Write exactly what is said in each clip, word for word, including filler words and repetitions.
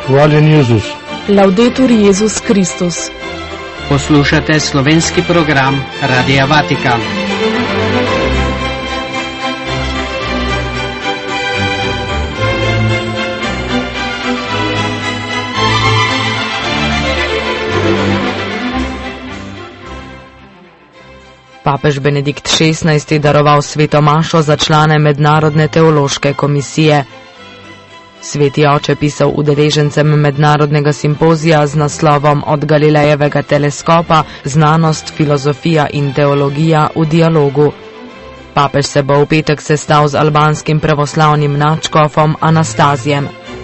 Hvaljen Jezus. Laudetur Jezus Kristus. Poslušate slovenski program Radia Vatikan. Papež Benedikt šestnajsti daroval sveto mašo za člane Mednarodne teološke komisije. Sveti oče pisal udeležencem mednarodnega simpozija z naslovom Od Galilejevega teleskopa, znanost, filozofija in teologija v dialogu. Papež se bo v petek sestal z albanskim pravoslavnim nadškofom Anastazijem.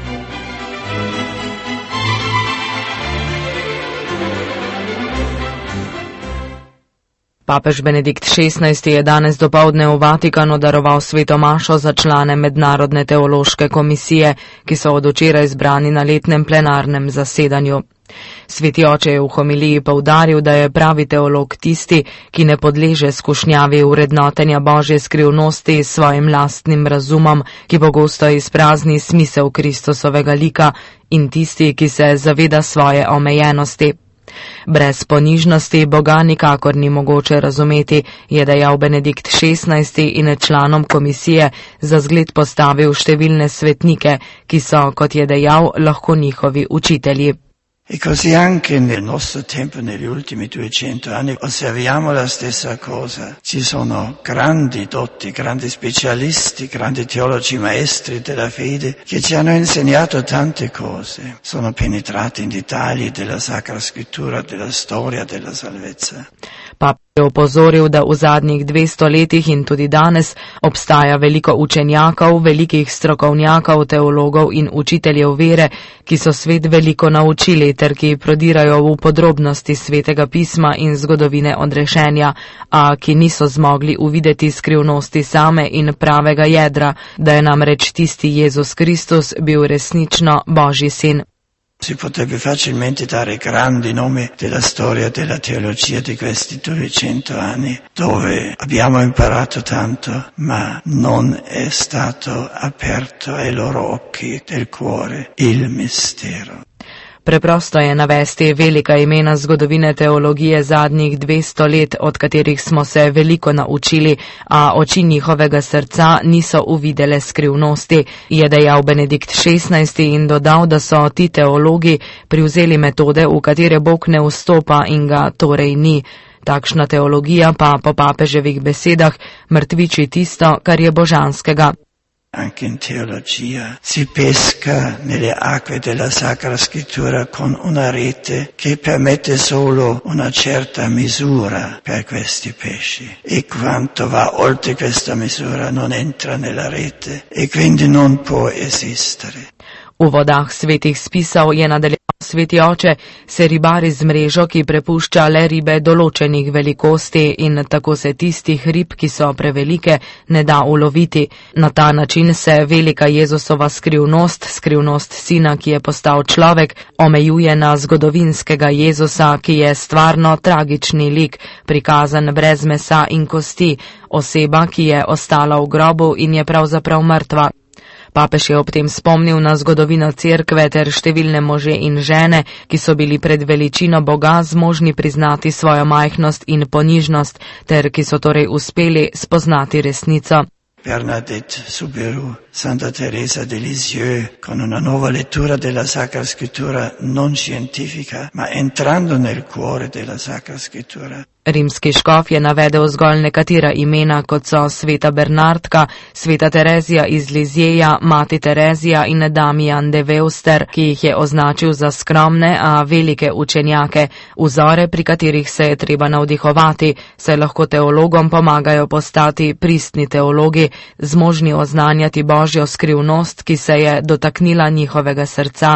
Papež Benedikt šestnajsti je danes dopoldne v Vatikanu daroval sveto mašo za člane Mednarodne teološke komisije, ki so od včeraj zbrani na letnem plenarnem zasedanju. Sveti oče je v homiliji poudaril, da je pravi teolog tisti, ki ne podleže skušnjavi vrednotenja Božje skrivnosti s svojim lastnim razumom, ki pogosto izprazni smisel Kristusovega lika, in tisti, ki se zaveda svoje omejenosti. Brez ponižnosti Boga nikakor ni mogoče razumeti, je dejal Benedikt šestnajsti in članom komisije za zgled postavil številne svetnike, ki so, kot je dejal, lahko njihovi učitelji. E così anche nel nostro tempo, negli ultimi duecento anni, osserviamo la stessa cosa. Ci sono grandi dotti, grandi specialisti, grandi teologi maestri della fede che ci hanno insegnato tante cose. Sono penetrati in dettagli della Sacra Scrittura, della storia, della salvezza. Papa je opozoril, da v zadnjih dvesto letih in tudi danes obstaja veliko učenjakov, velikih strokovnjakov, teologov in učiteljev vere, ki so svet veliko naučili ter ki prodirajo v podrobnosti svetega pisma in zgodovine odrešenja, a ki niso zmogli uvideti skrivnosti same in pravega jedra, da je namreč tisti Jezus Kristus bil resnično Božji sin. Si potrebbe facilmente dare grandi nomi della storia della teologia di questi duecento anni, dove abbiamo imparato tanto, ma non è stato aperto ai loro occhi del cuore il mistero. Preprosto je navesti velika imena zgodovine teologije zadnjih dvesto let, od katerih smo se veliko naučili, a oči njihovega srca niso uvidele skrivnosti, je dejal Benedikt šestnajsti in dodal, da so ti teologi privzeli metode, v katere Bog ne vstopa in ga torej ni. Takšna teologija pa po papeževih besedah mrtviči tisto, kar je božanskega. Anche in teologia si pesca nelle acque della Sacra Scrittura con una rete che permette solo una certa misura per questi pesci, e quanto va oltre questa misura non entra nella rete e quindi non può esistere. V vodah svetih spisov je nadaljeval sveti oče, se ribari z mrežo, ki prepušča le ribe določenih velikosti, in tako se tistih rib, ki so prevelike, ne da uloviti. Na ta način se velika Jezusova skrivnost, skrivnost sina, ki je postal človek, omejuje na zgodovinskega Jezusa, ki je stvarno tragični lik, prikazan brez mesa in kosti, oseba, ki je ostala v grobu in je pravzaprav mrtva. Papež je ob tem spomnil na zgodovino cerkve ter številne može in žene, ki so bili pred veličino Boga zmožni priznati svojo majhnost in ponižnost, ter ki so torej uspeli spoznati resnico. Bernadette Soubirous, Santa Teresa de Lisieux, con una nuova lettura della Sacra Scrittura non scientifica, ma entrando nel cuore della Sacra Scrittura. Rimski škof je navedel zgolj nekatera imena, kot so sveta Bernardka, sveta Terezija iz Lizjeja, mati Terezija in Damian de Veuster, ki jih je označil za skromne, a velike učenjake, vzore, pri katerih se je treba navdihovati, saj lahko teologom pomagajo postati pristni teologi, zmožni oznanjati Božjo skrivnost, ki se je dotaknila njihovega srca.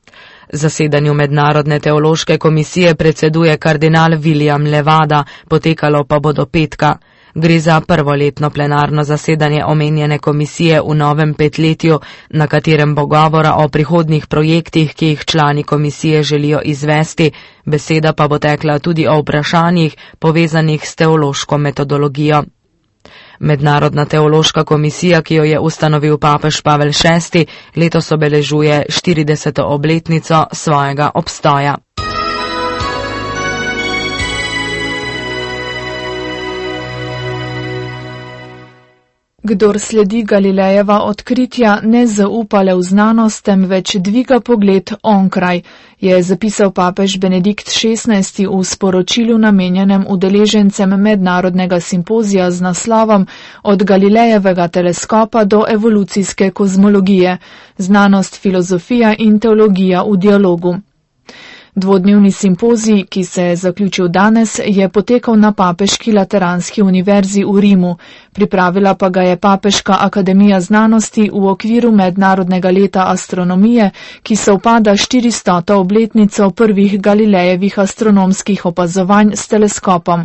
Zasedanju Mednarodne teološke komisije predseduje kardinal William Levada, potekalo pa bo do petka. Gre za prvoletno plenarno zasedanje omenjene komisije v novem petletju, na katerem bo govora o prihodnjih projektih, ki jih člani komisije želijo izvesti, beseda pa bo tekla tudi o vprašanjih, povezanih s teološko metodologijo. Mednarodna teološka komisija, ki jo je ustanovil papež Pavel šesti, letos obeležuje štirideseto obletnico svojega obstoja. Kdor sledi Galilejeva odkritja, ne zaupa le v znanost, temveč dviga pogled onkraj, je zapisal papež Benedikt šestnajsti v sporočilu namenjenem udeležencem mednarodnega simpozija z naslovom Od Galilejevega teleskopa do evolucijske kozmologije, znanost, filozofija in teologija v dialogu. Dvodnevni simpozij, ki se je zaključil danes, je potekal na Papeški lateranski univerzi v Rimu, pripravila pa ga je Papeška akademija znanosti v okviru mednarodnega leta astronomije, ki sovpada štiristoto obletnico prvih Galilejevih astronomskih opazovanj s teleskopom.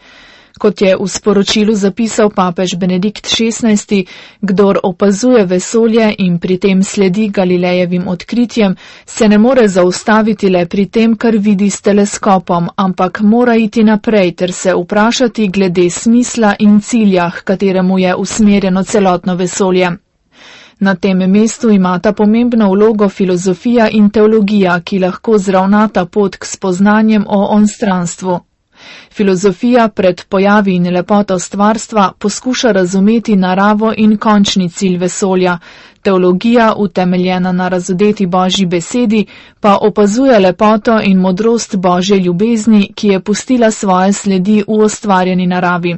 Kot je v sporočilu zapisal papež Benedikt šestnajsti, kdor opazuje vesolje in pri tem sledi Galilejevim odkritjem, se ne more zaustaviti le pri tem, kar vidi s teleskopom, ampak mora iti naprej ter se vprašati glede smisla in cilja, k kateremu je usmerjeno celotno vesolje. Na tem mestu imata pomembno vlogo filozofija in teologija, ki lahko zravnata pot k spoznanjem o onstranstvu. Filozofija pred pojavi in lepoto stvarstva poskuša razumeti naravo in končni cilj vesolja. Teologija, utemeljena na razodeti Božji besedi, pa opazuje lepoto in modrost Božje ljubezni, ki je pustila svoje sledi v ustvarjeni naravi.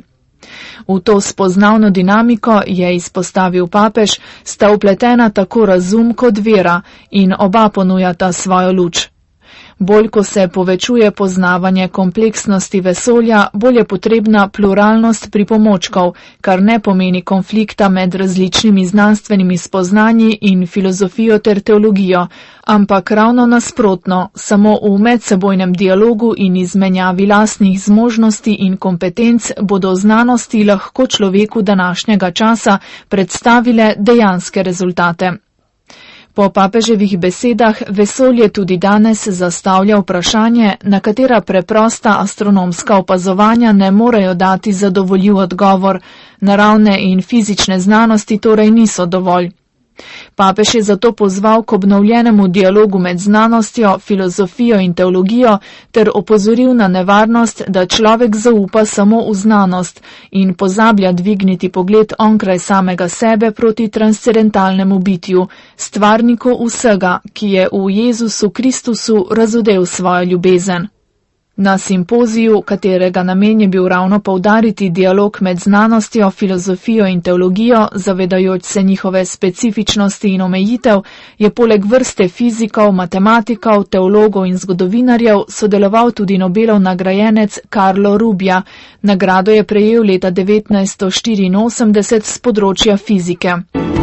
V to spoznavno dinamiko, je izpostavil papež, sta vpletena tako razum kot vera in oba ponujata svojo luč. Bolj ko se povečuje poznavanje kompleksnosti vesolja, bolj je potrebna pluralnost pripomočkov, kar ne pomeni konflikta med različnimi znanstvenimi spoznanji in filozofijo ter teologijo, ampak ravno nasprotno, samo v medsebojnem dialogu in izmenjavi lastnih zmožnosti in kompetenc bodo znanosti lahko človeku današnjega časa predstavile dejanske rezultate. Po papeževih besedah vesolje tudi danes zastavlja vprašanje, na katera preprosta astronomska opazovanja ne morejo dati zadovoljiv odgovor, naravne in fizične znanosti torej niso dovolj. Papež je zato pozval k obnovljenemu dialogu med znanostjo, filozofijo in teologijo ter opozoril na nevarnost, da človek zaupa samo v znanost in pozablja dvigniti pogled onkraj samega sebe proti transcendentalnemu bitju, stvarniku vsega, ki je v Jezusu Kristusu razodel svojo ljubezen. Na simpoziju, katerega namen je bil ravno poudariti dialog med znanostjo, filozofijo in teologijo, zavedajoč se njihove specifičnosti in omejitev, je poleg vrste fizikov, matematikov, teologov in zgodovinarjev sodeloval tudi Nobelov nagrajenec Carlo Rubbia. Nagrado je prejel leta devetnajststo štiriinosemdeset s področja fizike.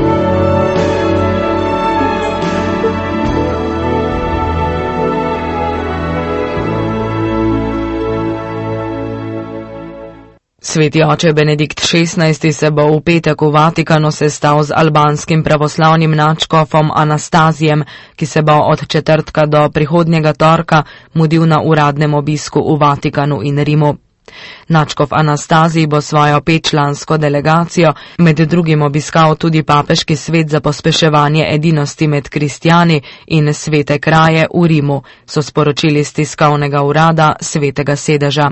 Sveti oče Benedikt šestnajsti se bo v petek v Vatikanu sestal z albanskim pravoslavnim nadškofom Anastazijem, ki se bo od četrtka do prihodnjega torka mudil na uradnem obisku v Vatikanu in Rimu. Nadškof Anastazij bo svojo petčlansko delegacijo med drugim obiskal tudi papeški svet za pospeševanje edinosti med kristjani in svete kraje v Rimu, so sporočili z tiskovnega urada Svetega sedeža.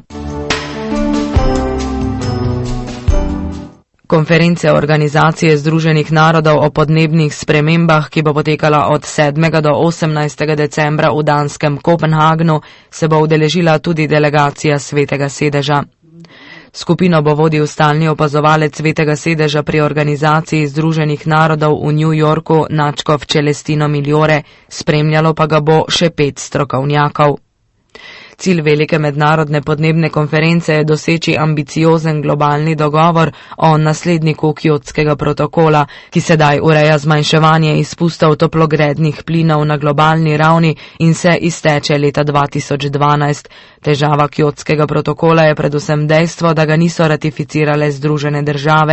Konferencija Organizacije Združenih narodov o podnebnih spremembah, ki bo potekala od sedmega do osemnajstega decembra v danskem Kopenhagnu, se bo udeležila tudi delegacija Svetega sedeža. Skupino bo vodil stalni opazovalec Svetega sedeža pri Organizaciji Združenih narodov v New Yorku, nadškof Celestino Migliore, spremljalo pa ga bo še pet strokovnjakov. Cilj velike mednarodne podnebne konference je doseči ambiciozen globalni dogovor o nasledniku Kjotskega protokola, ki sedaj ureja zmanjševanje izpustov toplogrednih plinov na globalni ravni in se izteče leta dva tisoč dvanajst. Težava Kjotskega protokola je predvsem dejstvo, da ga niso ratificirale Združene države,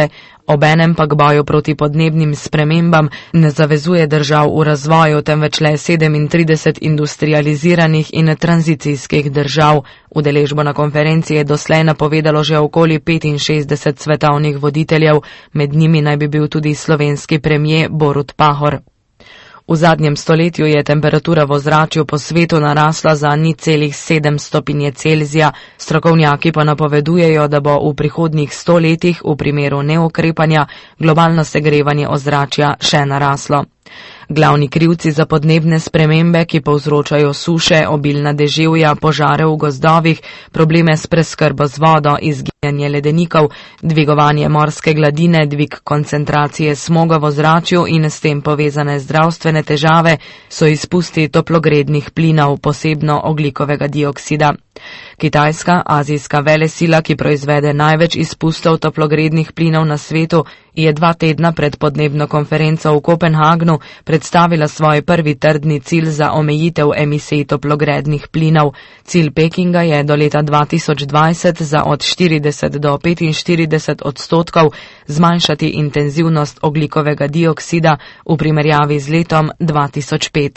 Obenem pa k boju proti podnebnim spremembam ne zavezuje držav v razvoju, temveč le sedemintrideset industrializiranih in tranzicijskih držav. Udeležbo na konferenci je doslej napovedalo že okoli petinšestdeset svetovnih voditeljev, med njimi naj bi bil tudi slovenski premier Borut Pahor. V zadnjem stoletju je temperatura v ozračju po svetu narasla za nič celih sedem stopinje Celzija, strokovnjaki pa napovedujejo, da bo v prihodnjih sto letih v primeru neukrepanja globalno segrevanje ozračja še naraslo. Glavni krivci za podnebne spremembe, ki povzročajo suše, obilna deževja, požare v gozdovih, probleme s preskrbo z vodo, izginjanje ledenikov, dvigovanje morske gladine, dvig koncentracije smoga v ozračju in s tem povezane zdravstvene težave, so izpusti toplogrednih plinov, posebno ogljikovega dioksida. Kitajska, azijska velesila, ki proizvede največ izpustov toplogrednih plinov na svetu, je dva tedna pred podnebno konferenco v Kopenhagnu predstavila svoj prvi trdni cilj za omejitev emisij toplogrednih plinov. Cilj Pekinga je do leta dva tisoč dvajset za od štirideset do petinštirideset odstotkov zmanjšati intenzivnost ogljikovega dioksida v primerjavi z letom dva tisoč pet.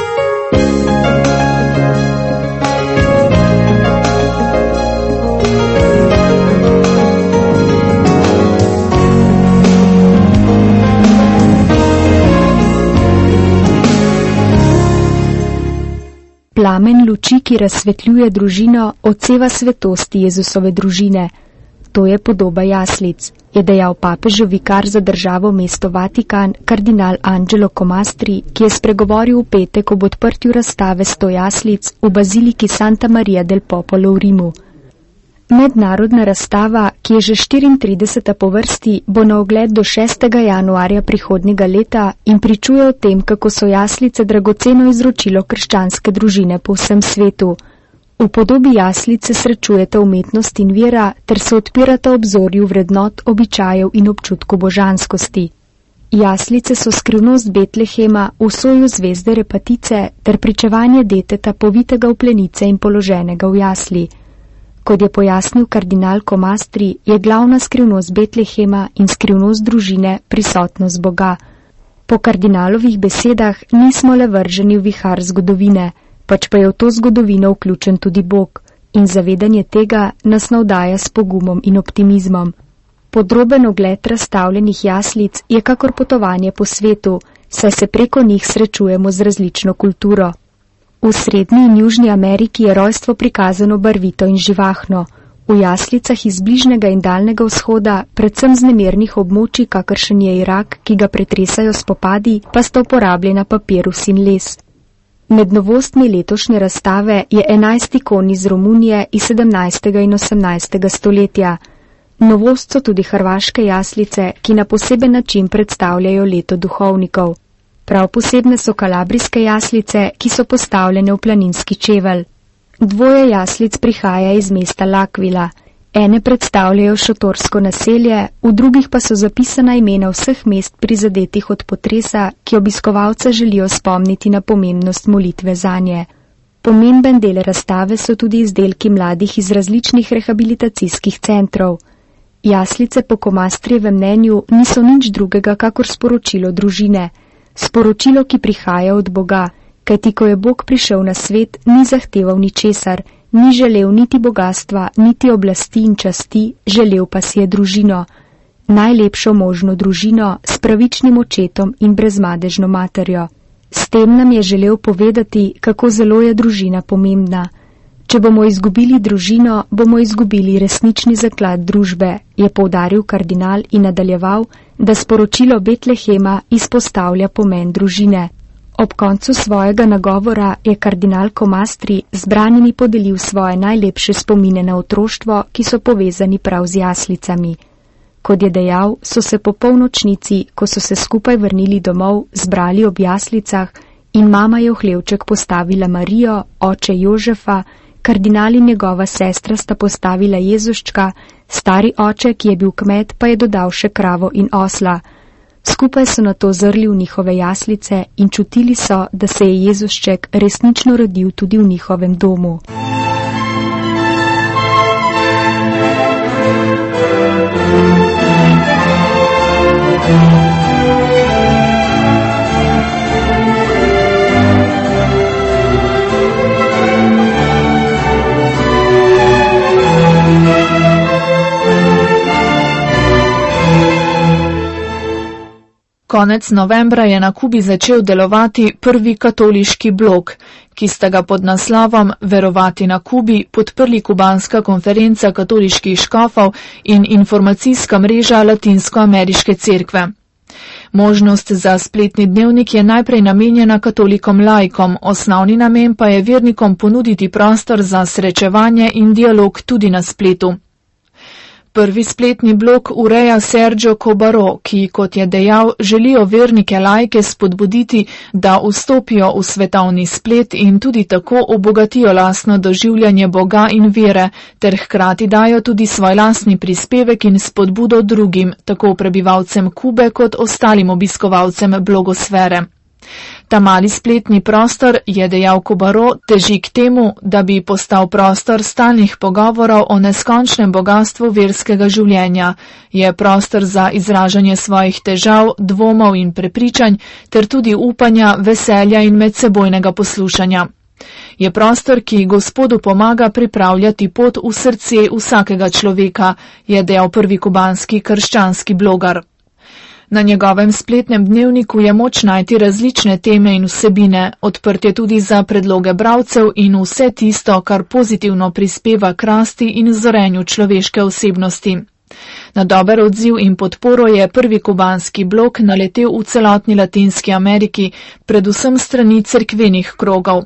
Plamen luči, ki razsvetljuje družino, odseva svetosti Jezusove družine. To je podoba jaslic, je dejal papežev vikar za državo mesto Vatikan, kardinal Angelo Comastri, ki je spregovoril v petek ob odprtju razstave sto jaslic v baziliki Santa Maria del Popolo v Rimu. Mednarodna razstava, ki je že štiriintrideseta po vrsti, bo na ogled do šestega januarja prihodnjega leta in pričuje o tem, kako so jaslice dragoceno izročilo krščanske družine po vsem svetu. V podobi jaslice srečujete umetnost in vera ter se odpirata obzorju vrednot, običajev in občutku božanskosti. Jaslice so skrivnost Betlehema, v soju zvezde Repatice ter pričevanje deteta povitega v plenice in položenega v jasli. Kot je pojasnil kardinal Comastri, je glavna skrivnost Betlehema in skrivnost družine prisotnost Boga. Po kardinalovih besedah nismo le vrženi v vihar zgodovine, pač pa je v to zgodovino vključen tudi Bog in zavedanje tega nas navdaja s pogumom in optimizmom. Podroben ogled razstavljenih jaslic je kakor potovanje po svetu, saj se preko njih srečujemo z različno kulturo. V Srednji in Južni Ameriki je rojstvo prikazano barvito in živahno. V jaslicah iz bližnjega in daljnega vzhoda, predvsem z nemirnih območij, kakršen je Irak, ki ga pretresajo spopadi, pa sta uporabljena papirus in les. Med novostmi letošnje razstave je enajst ikon iz Romunije iz sedemnajstega in osemnajstega stoletja. Novost so tudi hrvaške jaslice, ki na poseben način predstavljajo leto duhovnikov. Prav posebne so kalabrijske jaslice, ki so postavljene v planinski čevelj. Dvoje jaslic prihaja iz mesta L'Aquila. Ene predstavljajo šotorsko naselje, v drugih pa so zapisana imena vseh mest prizadetih od potresa, ki obiskovalca želijo spomniti na pomembnost molitve zanje. Pomemben del razstave so tudi izdelki mladih iz različnih rehabilitacijskih centrov. Jaslice po Comastrijevem mnenju niso nič drugega kakor sporočilo družine. Sporočilo, ki prihaja od Boga, kajti ko je Bog prišel na svet, ni zahteval ničesar, ni želel niti bogastva, niti oblasti in časti, želel pa si je družino. Najlepšo možno družino s pravičnim očetom in brezmadežno materjo. S tem nam je želel povedati, kako zelo je družina pomembna. Če bomo izgubili družino, bomo izgubili resnični zaklad družbe, je poudaril kardinal in nadaljeval, da sporočilo Betlehema izpostavlja pomen družine. Ob koncu svojega nagovora je kardinal Comastri zbranimi podelil svoje najlepše spomine na otroštvo, ki so povezani prav z jaslicami. Kot je dejal, so se po polnočnici, ko so se skupaj vrnili domov, zbrali ob jaslicah in mama je v hlevček postavila Marijo, oče Jožefa, kardinal in njegova sestra sta postavila Jezuščka, stari oče, ki je bil kmet, pa je dodal še kravo in osla. Skupaj so nato zrli v njihove jaslice in čutili so, da se je Jezušček resnično rodil tudi v njihovem domu. Konec novembra je na Kubi začel delovati prvi katoliški blok, ki sta ga pod naslovom Verovati na Kubi podprli Kubanska konferenca katoliških škofov in informacijska mreža Latinskoameriške cerkve. Možnost za spletni dnevnik je najprej namenjena katolikom laikom, osnovni namen pa je vernikom ponuditi prostor za srečevanje in dialog tudi na spletu. Prvi spletni blog ureja Sergio Cobaro, ki, kot je dejal, želijo vernike laike spodbuditi, da vstopijo v svetovni splet in tudi tako obogatijo lastno doživljanje Boga in vere, ter hkrati dajo tudi svoj lastni prispevek in spodbudo drugim, tako prebivalcem Kube kot ostalim obiskovalcem blogosfere. Ta mali spletni prostor, je dejal Cobaro, teži k temu, da bi postal prostor stalnih pogovorov o neskončnem bogastvu verskega življenja, je prostor za izražanje svojih težav, dvomov in prepričanj, ter tudi upanja, veselja in medsebojnega poslušanja. Je prostor, ki Gospodu pomaga pripravljati pot v srce vsakega človeka, je dejal prvi kubanski krščanski blogar. Na njegovem spletnem dnevniku je moč najti različne teme in vsebine, odprt je tudi za predloge bralcev in vse tisto, kar pozitivno prispeva k rasti in zorenju človeške osebnosti. Na dober odziv in podporo je prvi kubanski blok naletel v celotni Latinski Ameriki, predvsem strani cerkvenih krogov.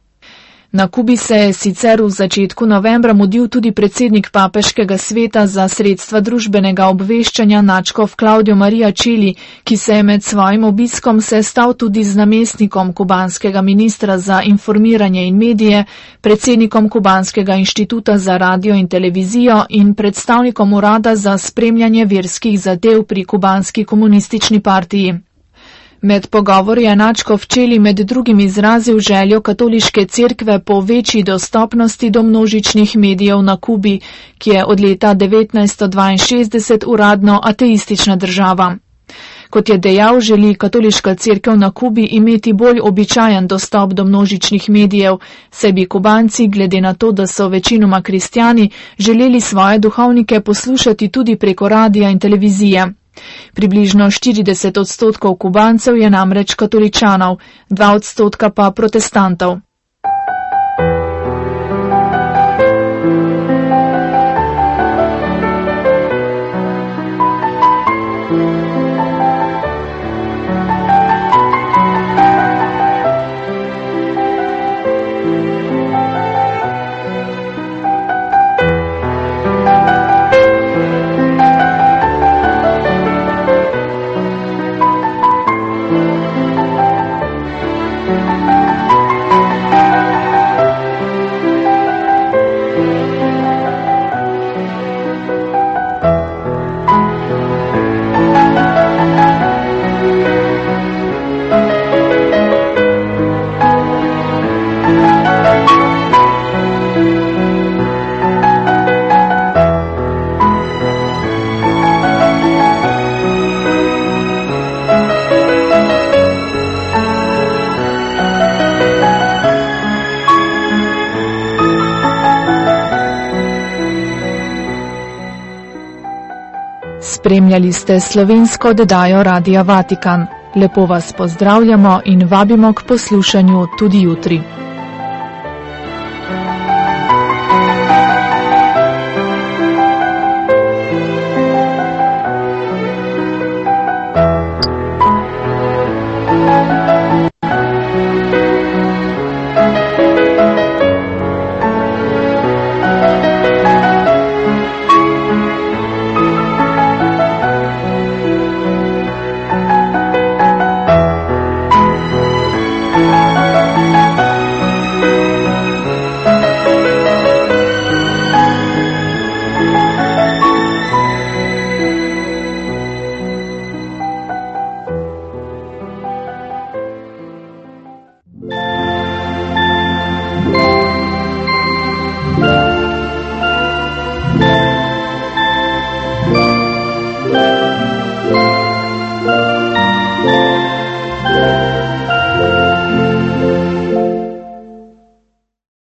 Na Kubi se je sicer v začetku novembra mudil tudi predsednik papeškega sveta za sredstva družbenega obveščanja nadškof Claudio Maria Chili, ki se je med svojim obiskom sestal tudi z namestnikom kubanskega ministra za informiranje in medije, predsednikom Kubanskega inštituta za radio in televizijo in predstavnikom urada za spremljanje verskih zadev pri kubanski komunistični partiji. Med pogovori je nadškof Chili med drugim izrazil željo katoliške cerkve po večji dostopnosti do množičnih medijev na Kubi, ki je od leta devetnajststo dvainšestdeset uradno ateistična država. Kot je dejal, želi katoliška cerkev na Kubi imeti bolj običajen dostop do množičnih medijev, saj bi Kubanci, glede na to, da so večinoma kristjani, želeli svoje duhovnike poslušati tudi preko radija in televizije. Približno štirideset odstotkov Kubancev je namreč katoličanov, dva odstotka pa protestantov. Spremljali ste slovensko oddajo Radia Vatikan. Lepo vas pozdravljamo in vabimo k poslušanju tudi jutri.